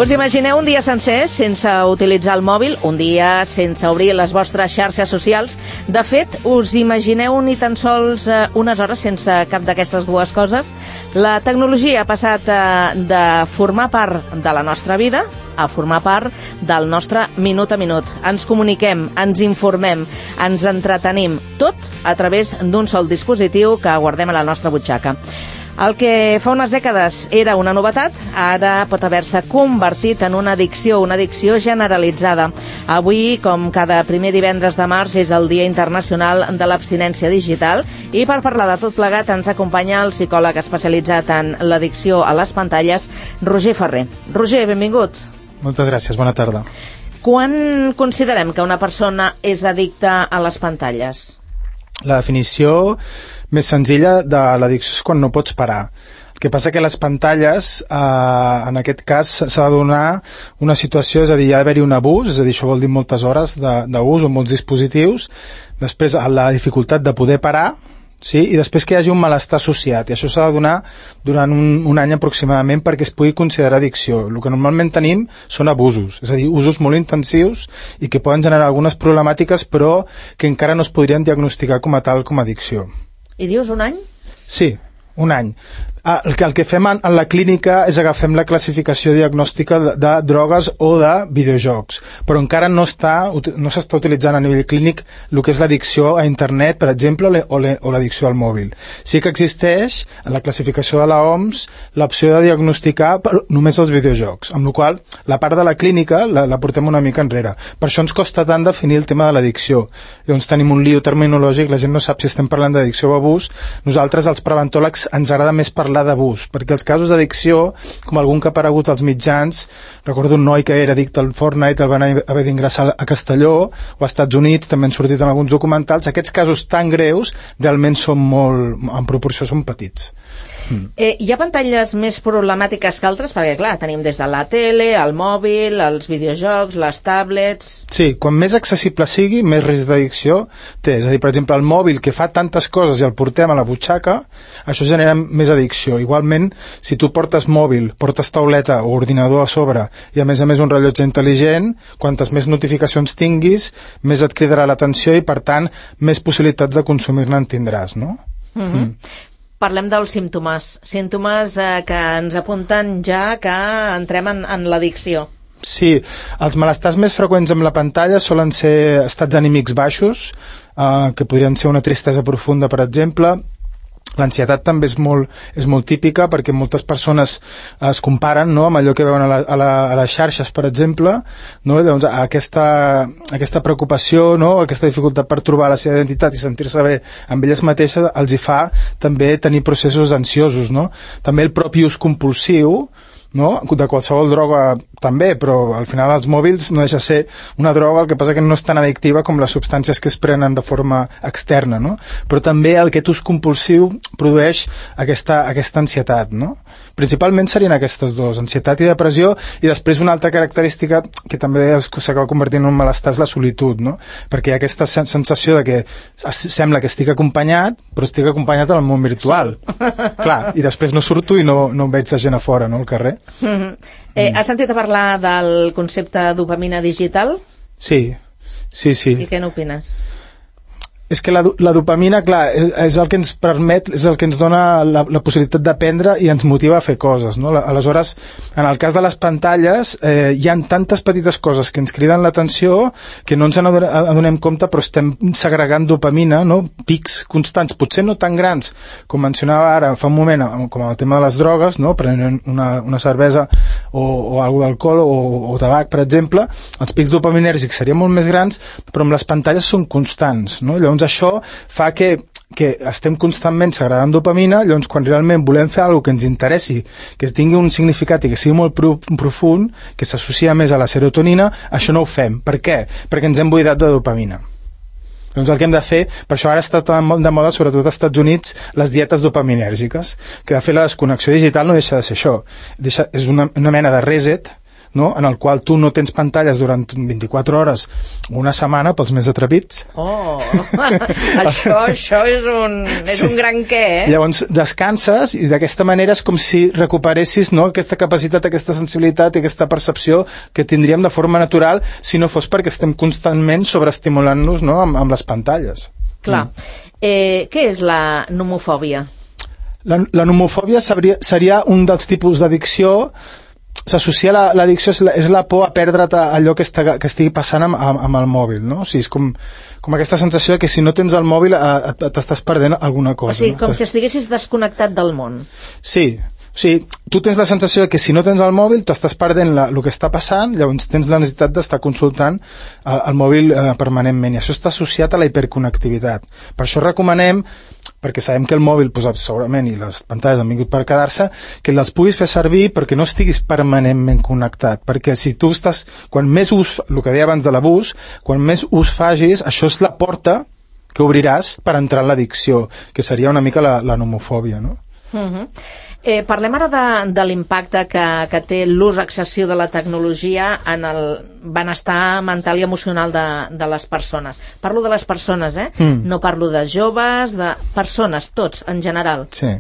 Us imagineu un dia sencer sense utilitzar el mòbil, un dia sense obrir les vostres xarxes socials? De fet, us imagineu ni tan sols unes hores sense cap d'aquestes dues coses? La tecnologia ha passat de formar part de la nostra vida a formar part del nostre minut a minut. Ens comuniquem, ens informem, ens entretenim, tot a través d'un sol dispositiu que guardem a la nostra butxaca. El que fa unes dècades era una novetat, ara pot haver-se convertit en una addicció generalitzada. Avui, com cada primer divendres de març, és el Dia Internacional de l'Abstinència Digital i per parlar de tot plegat ens acompanya el psicòleg especialitzat en l'addicció a les pantalles, Roger Ferrer. Roger, benvingut. Moltes gràcies, bona tarda. Quan considerem que una persona és addicta a les pantalles? La definició més senzilla de l'addicció és quan no pots parar. El que passa que les pantalles, en aquest cas, s'ha de donar una situació, és a dir, hi ha d'haver-hi un abús, és a dir, això vol dir moltes hores d'ús o molts dispositius, després la dificultat de poder parar, sí? I després que hi hagi un malestar associat, i això s'ha de donar durant un any aproximadament perquè es pugui considerar addicció. El que normalment tenim són abusos, és a dir, usos molt intensius i que poden generar algunes problemàtiques però que encara no es podrien diagnosticar com a tal, com a addicció. I dius un any? Sí, un any. El que fem en la clínica és agafem la classificació diagnòstica de drogues o de videojocs, però encara no s'està utilitzant a nivell clínic el que és l'addicció a internet, per exemple, o l'addicció al mòbil. Sí que existeix en la classificació de l'OMS l'opció de diagnosticar només els videojocs, amb la qual la part de la clínica la portem una mica enrere. Per això ens costa tant definir el tema de l'addicció. Llavors tenim un lío terminològic, la gent no sap si estem parlant d'addicció o abús. Nosaltres, els preventòlegs, ens agrada més parlar d'abús, perquè els casos d'addicció, com algun que ha aparegut als mitjans, recordo un noi que era addicte al Fortnite, el van haver d'ingressar a Castelló o als Estats Units, també han sortit en alguns documentals. Aquests casos tan greus realment són molt, en proporció són petits. Hi ha pantalles més problemàtiques que altres? Perquè, clar, tenim des de la tele, el mòbil, els videojocs, les tablets... Sí, quan més accessible sigui, més risc d'addicció té. És a dir, per exemple, el mòbil, que fa tantes coses i el portem a la butxaca, això genera més addicció. Igualment, si tu portes mòbil, portes tauleta o ordinador a sobre i a més un rellotge intel·ligent, quantes més notificacions tinguis, més et cridarà l'atenció i, per tant, més possibilitats de consumir-ne en tindràs, no? Parlem dels símptomes que ens apunten ja que entrem en l'addicció. Sí, els malestars més freqüents amb la pantalla solen ser estats anímics baixos, que podrien ser una tristesa profunda, per exemple. L'ansietat també és molt típica perquè moltes persones es comparen, no?, amb allò que veuen a les xarxes, per exemple, no? Llavors, aquesta preocupació, no?, aquesta dificultat per trobar la seva identitat i sentir-se bé amb elles mateixes els hi fa també tenir processos ansiosos, no? També el propi ús compulsiu, no?, de qualsevol droga també, però al final els mòbils no deixa ser una droga, el que passa que no és tan addictiva com les substàncies que es prenen de forma externa, no? Però també aquest ús compulsiu produeix aquesta ansietat, no? Principalment serien aquestes dues, ansietat i depressió, i després una altra característica que també s'acaba convertint en un malestar és la solitud, no? Perquè hi ha aquesta sensació de que sembla que estic acompanyat, però estic acompanyat al món virtual. Clar, i després no surto i no veig la gent a fora, no?, al carrer. Has sentit a parlar del concepte dopamina digital? Sí. I què n'opines? És que la dopamina, clar, és el que ens permet, és el que ens dona la possibilitat d'aprendre i ens motiva a fer coses, no? Aleshores, en el cas de les pantalles, hi ha tantes petites coses que ens criden l'atenció que no ens adonem compte, però estem segregant dopamina, no?, pics constants, potser no tan grans com mencionava ara fa un moment, com el tema de les drogues, no?, prenent una cervesa o alguna d'alcohol o tabac, per exemple. Els pics dopaminèrgics serien molt més grans, però amb les pantalles són constants, no? Llavors això fa que estem constantment segregant dopamina. Llavors quan realment volem fer alguna que ens interessi, que tingui un significat i que sigui molt profund, que s'associa més a la serotonina, això no ho fem. Per què? Perquè ens hem buidat de dopamina. Doncs el que hem de fer, per això ara està tan de moda, sobretot als Estats Units, les dietes dopaminèrgiques, que de fer la desconnexió digital no deixa de ser això. És una mena de reset no? En el qual tu no tens pantalles durant 24 hores o una setmana pels més atrevits. Això és un gran què, eh? Llavors descanses i d'aquesta manera és com si recuperessis, no, aquesta capacitat, aquesta sensibilitat i aquesta percepció que tindríem de forma natural si no fos perquè estem constantment sobreestimulant-nos, no, amb les pantalles. Clar. Què és la nomofòbia? La nomofòbia seria un dels tipus d'addicció. S'associa l'addicció, és la por a perdre't allò que estigui passant amb el mòbil, no? O sigui, és com aquesta sensació de que si no tens el mòbil t'estàs perdent alguna cosa. O sigui, com si estiguessis desconnectat del món. Sí, o sigui, tu tens la sensació de que si no tens el mòbil t'estàs perdent el que està passant, llavors tens la necessitat d'estar consultant el mòbil permanentment, i això està associat a la hiperconnectivitat. Per això recomanem, perquè sabem que el mòbil, segurament, i les pantalles han vingut per quedar-se, que les puguis fer servir perquè no estiguis permanentment connectat, perquè si tu estàs, quan més ús, el que deia abans de l'abús, quan més ús fagis, això és la porta que obriràs per entrar en l'addicció, que seria una mica la nomofòbia, no? Parlem ara de l'impacte que té l'ús excessiu de la tecnologia en el benestar mental i emocional de les persones. Parlo de les persones, no parlo de joves, de persones, tots, en general. Sí.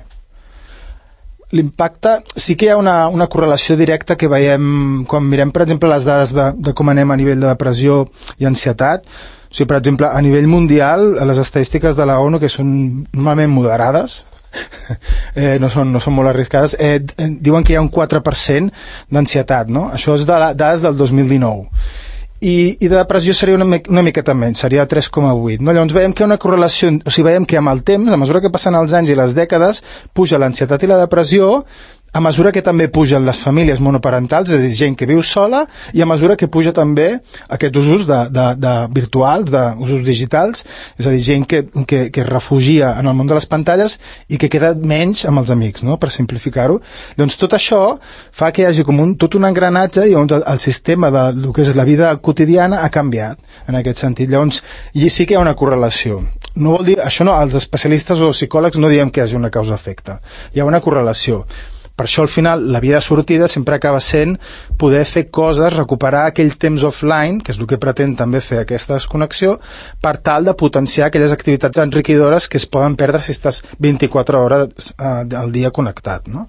L'impacte, sí que hi ha una correlació directa que veiem quan mirem, per exemple, les dades de com anem a nivell de depressió i ansietat. O sigui, per exemple, a nivell mundial, les estadístiques de la ONU, que són normalment moderades, no són molt arriscades, diuen que hi ha un 4% d'ansietat, no? Això és de dades del 2019. I de depressió seria una miqueta menys, seria 3,8. No? Llavors veiem que hi ha una correlació, o sigui, veiem que amb el temps, a mesura que passen els anys i les dècades, puja l'ansietat i la depressió, a mesura que també pugen les famílies monoparentals, és a dir, gent que viu sola, i a mesura que puja també aquests usos de virtuals, d'usos digitals, és a dir, gent que es refugia en el món de les pantalles i que queda menys amb els amics, no?, per simplificar-ho. Doncs tot això fa que hi hagi com tot un engranatge i llavors el sistema del que és la vida quotidiana ha canviat en aquest sentit. Llavors, i sí que hi ha una correlació. No vol dir, això no, els especialistes o psicòlegs no diem que hi hagi una causa-efecte. Hi ha una correlació. Per això, al final, la via de sortida sempre acaba sent poder fer coses, recuperar aquell temps offline, que és el que pretén també fer aquesta desconnexió, per tal de potenciar aquelles activitats enriquidores que es poden perdre si estàs 24 hores al dia connectat, no?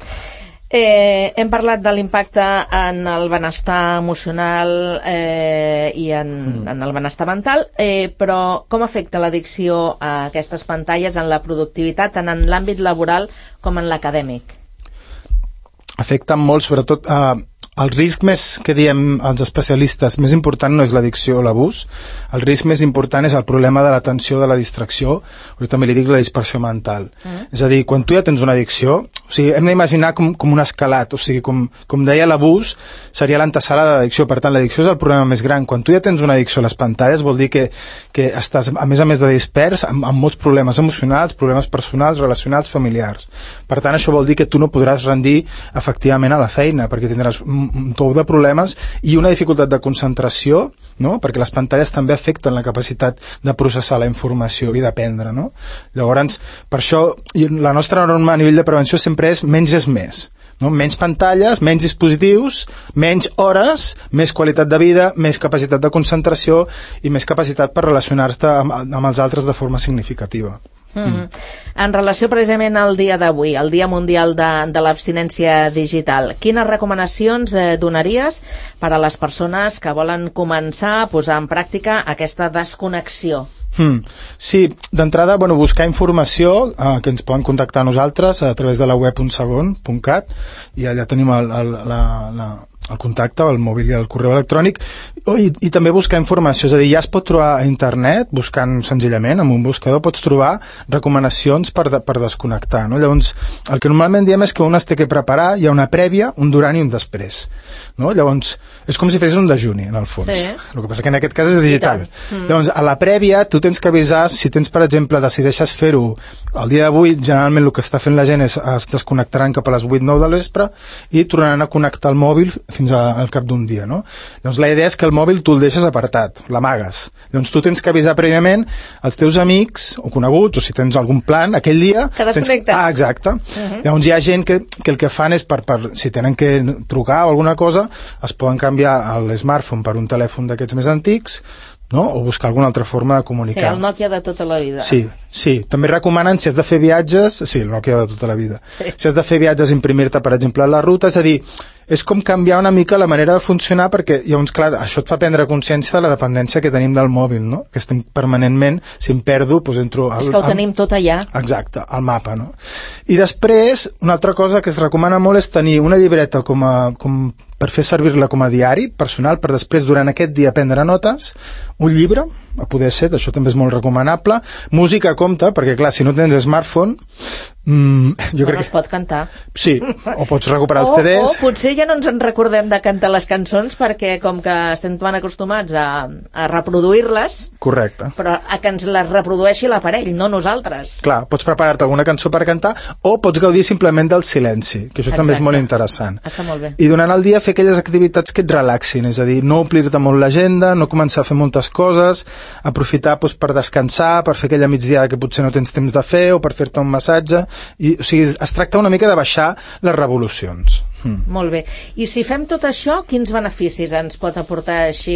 Hem parlat de l'impacte en el benestar emocional i en el benestar mental, però com afecta l'addicció a aquestes pantalles en la productivitat, tant en l'àmbit laboral com en l'acadèmic? Afecten molt, sobretot el risc més que diem els especialistes més important no és l'addicció o l'abús, el risc més important és el problema de l'atenció, de la distracció, o jo també li dic la dispersió mental. És a dir, quan tu ja tens una addicció, o sigui, hem d'imaginar com un escalat, o sigui, com deia l'abús seria l'antesala de l'addicció, per tant l'addicció és el problema més gran. Quan tu ja tens una addicció a les pantalles vol dir que estàs a més de dispers amb molts problemes emocionals, problemes personals, relacionals, familiars. Per tant, això vol dir que tu no podràs rendir efectivament a la feina, perquè tindràs un tou de problemes i una dificultat de concentració, no? Perquè les pantalles també afecten la capacitat de processar la informació i d'aprendre, no? Llavors, per això la nostra norma a nivell de prevenció sempre és menys és més, no? Menys pantalles, menys dispositius, menys hores, més qualitat de vida, més capacitat de concentració i més capacitat per relacionar-te amb els altres de forma significativa. En relació precisament al dia d'avui, el Dia Mundial de l'Abstinència Digital, quines recomanacions donaries per a les persones que volen començar a posar en pràctica aquesta desconnexió? Sí, d'entrada, buscar informació, que ens poden contactar a nosaltres a través de la web unsegon.cat, i allà tenim el contacte, el mòbil i el correu electrònic, i també buscar informació, és a dir, ja es pot trobar a internet, buscant senzillament, amb un buscador pots trobar recomanacions per desconnectar, no? Llavors, el que normalment diem és que un es té que preparar, hi ha una prèvia, un durant i un després, no? Llavors, és com si fessis un dejuni, en el fons. Sí. El que passa que en aquest cas és digital. Llavors, a la prèvia, tu tens que avisar, si tens, per exemple, decideixes fer-ho el dia d'avui, generalment el que està fent la gent es desconnectaran cap a les 8-9 de l'vespre i tornaran a connectar el mòbil fins al cap d'un dia, no? Llavors la idea és que el mòbil tu el deixes apartat, l'amagues. Llavors tu tens que avisar prèviament als teus amics o coneguts, o si tens algun plan, aquell dia... Que desconnectes. Exacte. Llavors hi ha gent que el que fan és, si tenen que trucar o alguna cosa, es poden canviar l'smartphone per un telèfon d'aquests més antics, no? O buscar alguna altra forma de comunicar. Sí, el Nokia de tota la vida. Sí. També recomanen, si has de fer viatges... Sí, el Nokia de tota la vida. Sí. Si has de fer viatges, imprimir-te, per exemple, la ruta, és a dir, és com canviar una mica la manera de funcionar, perquè llavors, clar, això et fa prendre consciència de la dependència que tenim del mòbil, no? Que estem permanentment, si em perdo, doncs entro... És que ho tenim tot allà. Exacte, al mapa, no? I després, una altra cosa que es recomana molt és tenir una llibreta com per fer servir-la com a diari personal, per després, durant aquest dia, prendre notes, un llibre, a poder ser, això també és molt recomanable, música compta, perquè clar, si no tens smartphone, jo crec que... es pot cantar. Sí, o pots recuperar els CDs. O potser ja no ens en recordem de cantar les cançons, perquè com que estem tan acostumats a reproduir-les... Correcte. Però a que ens les reprodueixi l'aparell, no nosaltres. Clar, pots preparar-te alguna cançó per cantar, o pots gaudir simplement del silenci, que això també és molt interessant. Està molt bé. I durant el dia fer aquelles activitats que et relaxin, és a dir, no omplir-te molt l'agenda, no començar a fer moltes coses, aprofitar per descansar, per fer aquella migdiada que potser no tens temps de fer, o per fer-te un massatge, o sigui, es tracta una mica de baixar les revolucions. Molt bé. I si fem tot això, quins beneficis ens pot aportar així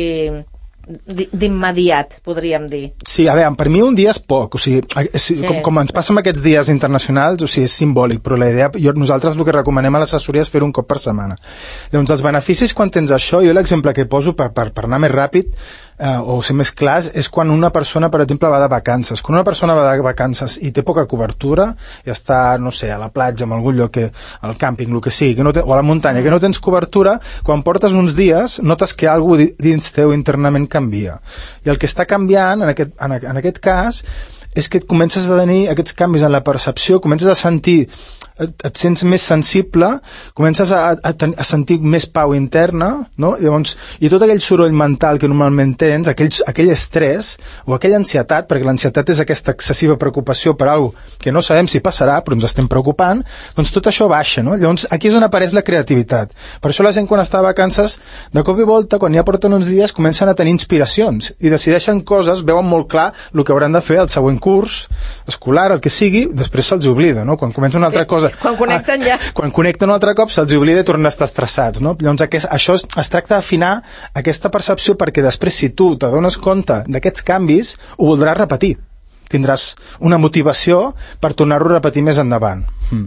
d'immediat, podríem dir? Sí, a veure, per mi un dia és poc, o sigui, com ens passa amb aquests dies internacionals, o sigui, és simbòlic, però la idea, nosaltres el que recomanem a l'assessoria és fer un cop per setmana. Llavors, els beneficis quan tens això, jo l'exemple que poso per anar més ràpid, o ser més clars, és quan una persona, per exemple, va de vacances. Quan una persona va de vacances i té poca cobertura, i està, no sé, a la platja, en algun lloc, al càmping, el que sigui, o a la muntanya, que no tens cobertura, quan portes uns dies, notes que alguna cosa dins teu internament canvia. I el que està canviant, en aquest cas, és que et comences a tenir aquests canvis en la percepció, comences a sentir, et sents més sensible, comences a sentir més pau interna, no? I tot aquell soroll mental que normalment tens, aquell estrès o aquella ansietat, perquè l'ansietat és aquesta excessiva preocupació per alguna cosa que no sabem si passarà, però ens estem preocupant, doncs tot això baixa, no? Llavors aquí és on apareix la creativitat. Per això la gent quan està de vacances, de cop i volta, quan ja porten uns dies, comencen a tenir inspiracions i decideixen coses, veuen molt clar el que hauran de fer al següent curs escolar, el que sigui, després se'ls oblida, no? Quan comença una altra cosa... Quan connecten ja. Quan connecten un altre cop se'ls oblida i tornen a estar estressats, no? Llavors això es tracta d'afinar aquesta percepció perquè després si tu t'adones compte d'aquests canvis ho voldràs repetir. Tindràs una motivació per tornar-ho a repetir més endavant.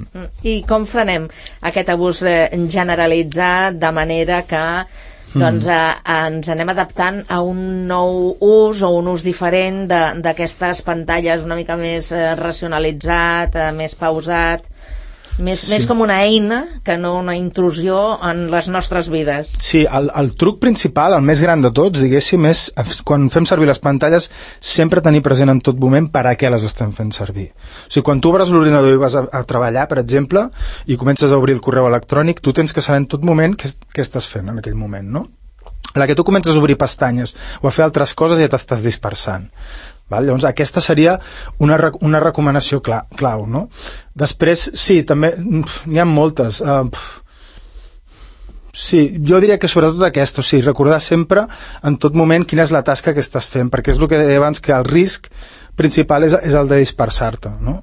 I com frenem aquest abús generalitzat de manera que doncs ens anem adaptant a un nou ús o un ús diferent d'aquestes pantalles una mica més racionalitzat, més pausat, més com una eina que no una intrusió en les nostres vides. Sí, el truc principal, el més gran de tots, diguéssim, és quan fem servir les pantalles sempre tenir present en tot moment per a què les estem fent servir. O sigui, quan tu obres l'ordinador i vas a treballar, per exemple, i comences a obrir el correu electrònic, tu tens que saber en tot moment què estàs fent en aquell moment, no? A la que tu comences a obrir pestanyes o a fer altres coses ja t'estàs dispersant. Val? Llavors aquesta seria una recomanació clau, no? Després, sí, també n'hi ha moltes. Sí, jo diria que sobretot aquesta, o sigui, recordar sempre en tot moment quina és la tasca que estàs fent, perquè és el que deia abans, que el risc principal és el de dispersar-te, no?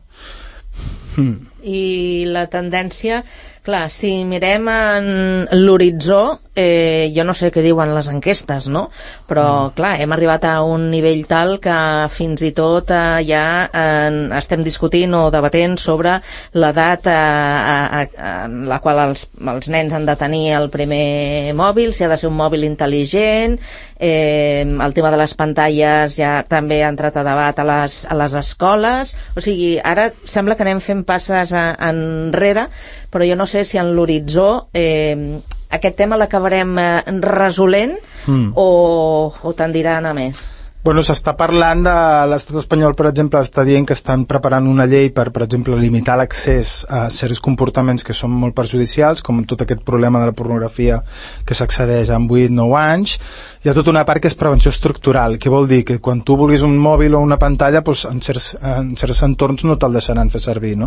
I la tendència, clar, si mirem en l'horitzó, jo no sé què diuen les enquestes, no? Però, clar, hem arribat a un nivell tal que fins i tot ja estem discutint o debatent sobre l'edat en la qual els nens han de tenir el primer mòbil, si ha de ser un mòbil intel·ligent, el tema de les pantalles ja també ha entrat a debat a les escoles, o sigui, ara sembla que anem fent passes enrere, però jo no sé si en l'horitzó aquest tema l'acabarem resolent o tendirà a anar més. Bueno, s'està parlant de l'estat espanyol, per exemple, està dient que estan preparant una llei per exemple, limitar l'accés a certs comportaments que són molt perjudicials, com tot aquest problema de la pornografia que s'accedeix amb 8-9 anys. Hi ha tota una part que és prevenció estructural, que vol dir que quan tu vulguis un mòbil o una pantalla, doncs, en certs entorns no te'l deixaran fer servir, no?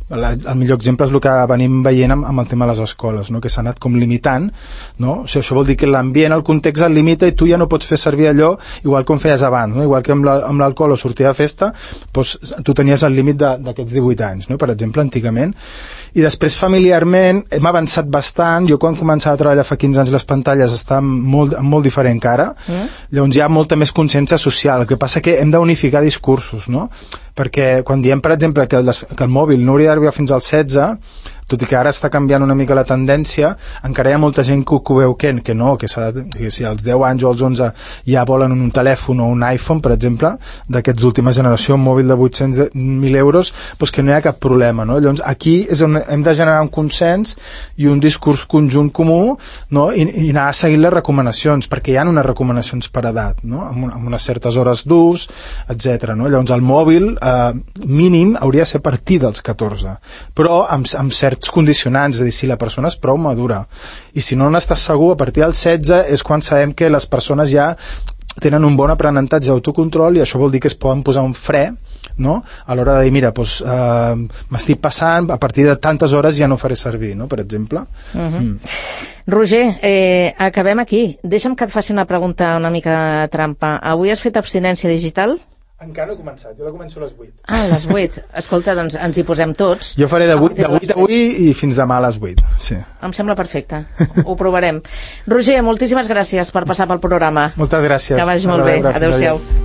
el millor exemple és el que venim veient amb el tema de les escoles, no? Que s'ha anat com limitant, no? O sigui, això vol dir que l'ambient, el context el limita i tu ja no pots fer servir allò igual com feies abans, no? Igual que amb l'alcohol o sortir de festa, doncs, tu tenies el límit d'aquests 18 anys, no? Per exemple, antigament. I després familiarment hem avançat bastant. Jo quan començava a treballar fa 15 anys les pantalles estaven molt diferent que ara. Llavors hi ha molta més consciència social. El que passa que hem d'unificar discursos, no? Perquè quan diem, per exemple, que el mòbil no hauria d'arribar fins als 16, tot i que ara està canviant una mica la tendència, encara hi ha molta gent que ho veu que no, que si als 10 anys o als 11 ja volen un telèfon o un iPhone, per exemple, d'aquests d'última generació, un mòbil de 800.000 euros, doncs que no hi ha cap problema, no? Llavors aquí és on hem de generar un consens i un discurs conjunt comú, no? I anar seguint les recomanacions, perquè hi ha unes recomanacions per edat, no? Amb unes certes hores d'ús, etc. No? Llavors el mòbil mínim hauria de ser a partir dels 14, però amb certs condicionants, és a dir, si la persona és prou madura, i si no n'estàs segur, a partir dels 16 és quan sabem que les persones ja tenen un bon aprenentatge d'autocontrol, i això vol dir que es poden posar un fre, no? A l'hora de dir, mira, doncs, m'estic passant, a partir de tantes hores ja no faré servir, no? Per exemple. Roger, acabem aquí. Deixa'm que et faci una pregunta una mica trampa. Avui has fet abstinència digital? Encara no he començat, jo la començo a les 8. Ah, a les 8. Escolta, doncs ens hi posem tots. Jo faré de 8 avui i fins demà a les 8, sí. Em sembla perfecte, ho provarem. Roger, moltíssimes gràcies per passar pel programa. Moltes gràcies. Que vagi molt bé, adeu-siau.